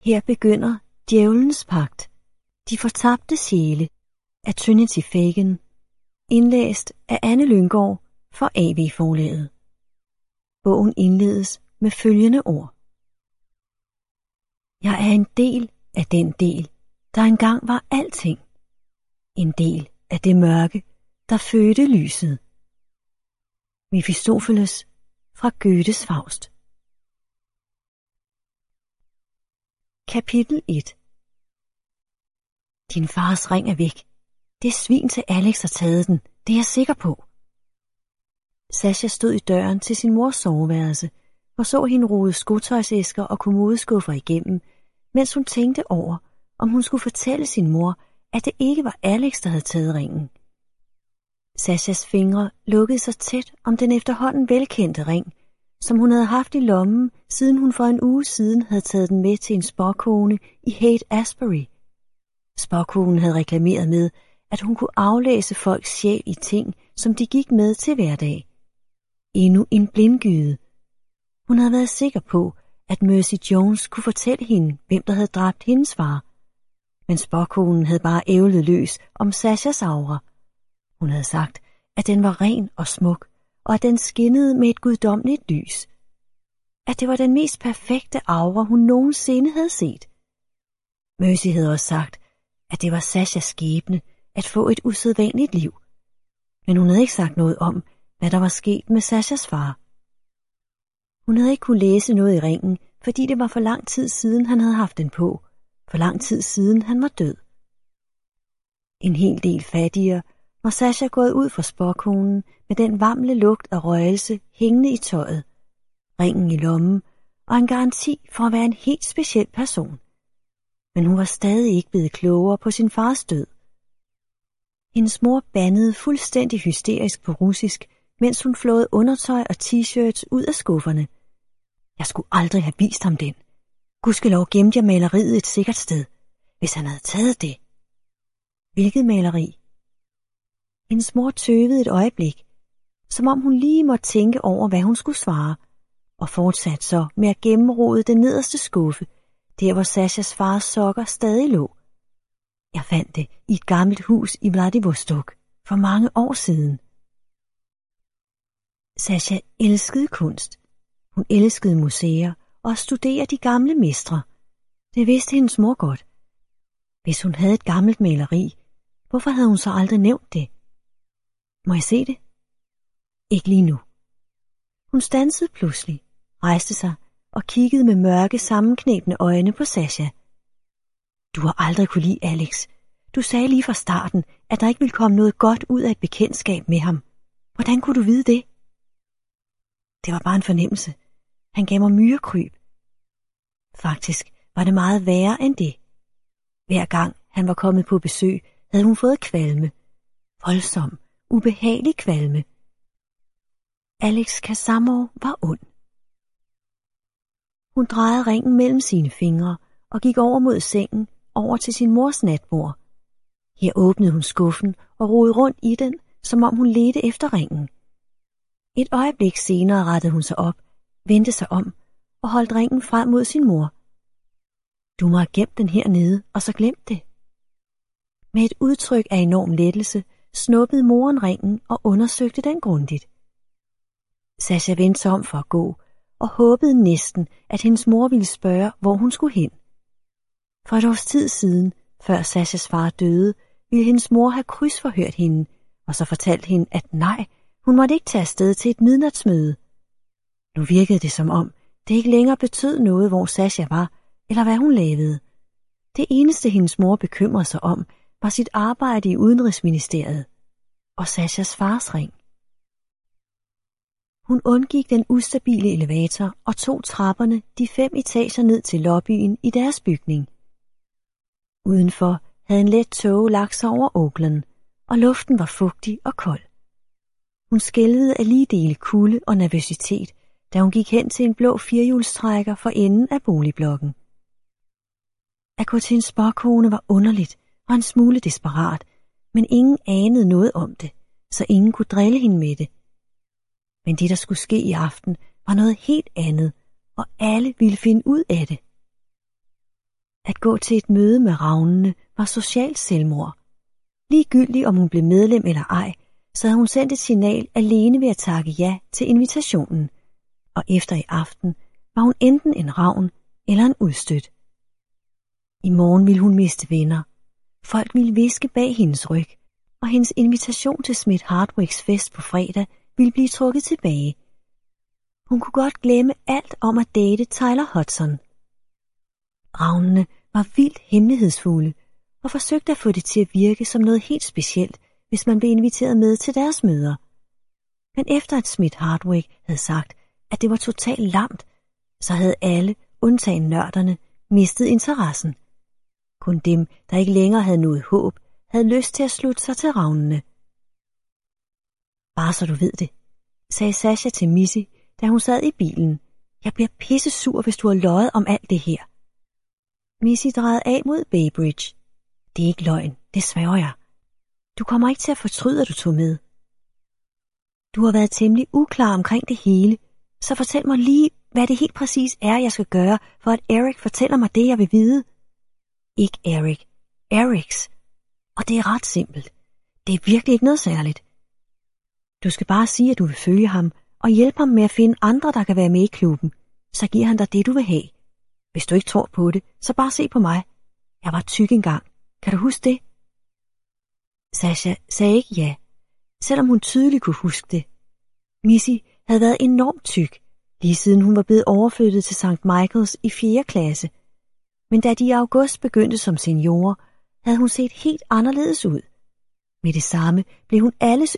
Her begynder Djævelens pagt. De fortabte sjæle af Trinity Fagan. Indlæst af Anne Lynggaard for AV Forlaget. Bogen indledes med følgende ord. Jeg er en del af den del, der engang var alting. En del af det mørke, der fødte lyset. Mephistopheles fra Goethes Faust. Kapitel 1. Din fars ring er væk. Det svin til Alex har taget den, det er jeg sikker på. Sasha stod i døren til sin mors soveværelse og så hende rode skotøjsæsker og kommodeskuffer igennem, mens hun tænkte over, om hun skulle fortælle sin mor, at det ikke var Alex, der havde taget ringen. Sashas fingre lukkede sig tæt om den efterhånden velkendte ring, som hun havde haft i lommen, siden hun for en uge siden havde taget den med til en spåkone i Haight-Ashbury. Spåkonen havde reklameret med, at hun kunne aflæse folks sjæl i ting, som de gik med til hverdag. Endnu en blindgyde. Hun havde været sikker på, at Mercy Jones kunne fortælle hende, hvem der havde dræbt hendes far. Men spåkonen havde bare ævlet løs om Sashas aura. Hun havde sagt, at den var ren og smuk, og at den skinnede med et guddommeligt lys. At det var den mest perfekte aura, hun nogensinde havde set. Mercy havde også sagt, at det var Sashas skæbne at få et usædvanligt liv. Men hun havde ikke sagt noget om, hvad der var sket med Sashas far. Hun havde ikke kunne læse noget i ringen, fordi det var for lang tid siden, han havde haft den på. For lang tid siden, han var død. En hel del fattigere var Sasha gået ud fra spåkonen med den varmle lugt af røgelse hængende i tøjet, ringen i lommen og en garanti for at være en helt speciel person. Men hun var stadig ikke blevet klogere på sin fars død. Hendes mor bandede fuldstændig hysterisk på russisk, mens hun flåede undertøj og t-shirts ud af skufferne. Jeg skulle aldrig have vist ham den. Gudskelov gemte jeg maleriet et sikkert sted, hvis han havde taget det. Hvilket maleri? Hendes mor tøvede et øjeblik, som om hun lige måtte tænke over, hvad hun skulle svare, og fortsatte så med at gennemrode den nederste skuffe, der hvor Sashas fars sokker stadig lå. Jeg fandt det i et gammelt hus i Vladivostok for mange år siden. Sasha elskede kunst. Hun elskede museer og at studere de gamle mestre. Det vidste hendes mor godt. Hvis hun havde et gammelt maleri, hvorfor havde hun så aldrig nævnt det? Må jeg se det? Ikke lige nu. Hun standsede pludselig, rejste sig og kiggede med mørke sammenknebne øjne på Sasha. Du har aldrig kunne lide Alex. Du sagde lige fra starten, at der ikke ville komme noget godt ud af et bekendtskab med ham. Hvordan kunne du vide det? Det var bare en fornemmelse. Han gav mig myrekryb. Faktisk var det meget værre end det. Hver gang han var kommet på besøg, havde hun fået kvalme. Voldsom, ubehagelig kvalme. Alex Casamor var ond. Hun drejede ringen mellem sine fingre og gik over mod sengen, over til sin mors natbord. Her åbnede hun skuffen og rodede rundt i den, som om hun ledte efter ringen. Et øjeblik senere rettede hun sig op, vendte sig om og holdt ringen frem mod sin mor. Du må have gemt den hernede, og så glemt det. Med et udtryk af enorm lettelse snuppede moren ringen og undersøgte den grundigt. Sasha vendte sig om for at gå og håbede næsten, at hendes mor ville spørge, hvor hun skulle hen. For et års tid siden, før Sashas far døde, ville hendes mor have krydsforhørt hende, og så fortalt hende, at nej, hun måtte ikke tage afsted til et midnatsmøde. Nu virkede det som om, det ikke længere betød noget, hvor Sasha var, eller hvad hun lavede. Det eneste, hendes mor bekymrede sig om, var sit arbejde i Udenrigsministeriet og Sashas fars ring. Hun undgik den ustabile elevator og tog trapperne de 5 etager ned til lobbyen i deres bygning. Udenfor havde en let tåge lagt sig over Oakland, og luften var fugtig og kold. Hun skælvede af lige dele kulde og nervøsitet, da hun gik hen til en blå firehjulstrækker for enden af boligblokken. At gå til en spåkone var underligt og en smule desperat, men ingen anede noget om det, så ingen kunne drille hende med det. Men det, der skulle ske i aften, var noget helt andet, og alle ville finde ud af det. At gå til et møde med ravnene var socialt selvmord. Ligegyldigt om hun blev medlem eller ej, så havde hun sendt et signal alene ved at takke ja til invitationen, og efter i aften var hun enten en ravn eller en udstødt. I morgen ville hun miste venner. Folk ville hviske bag hendes ryg, og hendes invitation til Smith Hardwicks fest på fredag ville blive trukket tilbage. Hun kunne godt glemme alt om at date Tyler Hudson. Ravnene var vildt hemmelighedsfulde og forsøgte at få det til at virke som noget helt specielt, hvis man blev inviteret med til deres møder. Men efter at Smith Hardwick havde sagt, at det var totalt lamt, så havde alle, undtagen nørderne, mistet interessen. Kun dem, der ikke længere havde noget håb, havde lyst til at slutte sig til ravnene. Bare så du ved det, sagde Sasha til Missy, da hun sad i bilen. Jeg bliver pissesur, hvis du har løjet om alt det her. Missy drejede af mod Bay Bridge. Det er ikke løgn, det sværger jeg. Du kommer ikke til at fortryde, at du tog med. Du har været temmelig uklar omkring det hele, så fortæl mig lige, hvad det helt præcis er, jeg skal gøre, for at Eric fortæller mig det, jeg vil vide. Ikke Eric. Erics. Og det er ret simpelt. Det er virkelig ikke noget særligt. Du skal bare sige, at du vil følge ham, og hjælpe ham med at finde andre, der kan være med i klubben. Så giver han dig det, du vil have. Hvis du ikke tror på det, så bare se på mig. Jeg var tyk engang. Kan du huske det? Sasha sagde ikke ja, selvom hun tydeligt kunne huske det. Missy havde været enormt tyk, lige siden hun var blevet overflyttet til St. Michaels i 4. klasse. Men da de i august begyndte som seniorer, havde hun set helt anderledes ud. Med det samme blev hun alles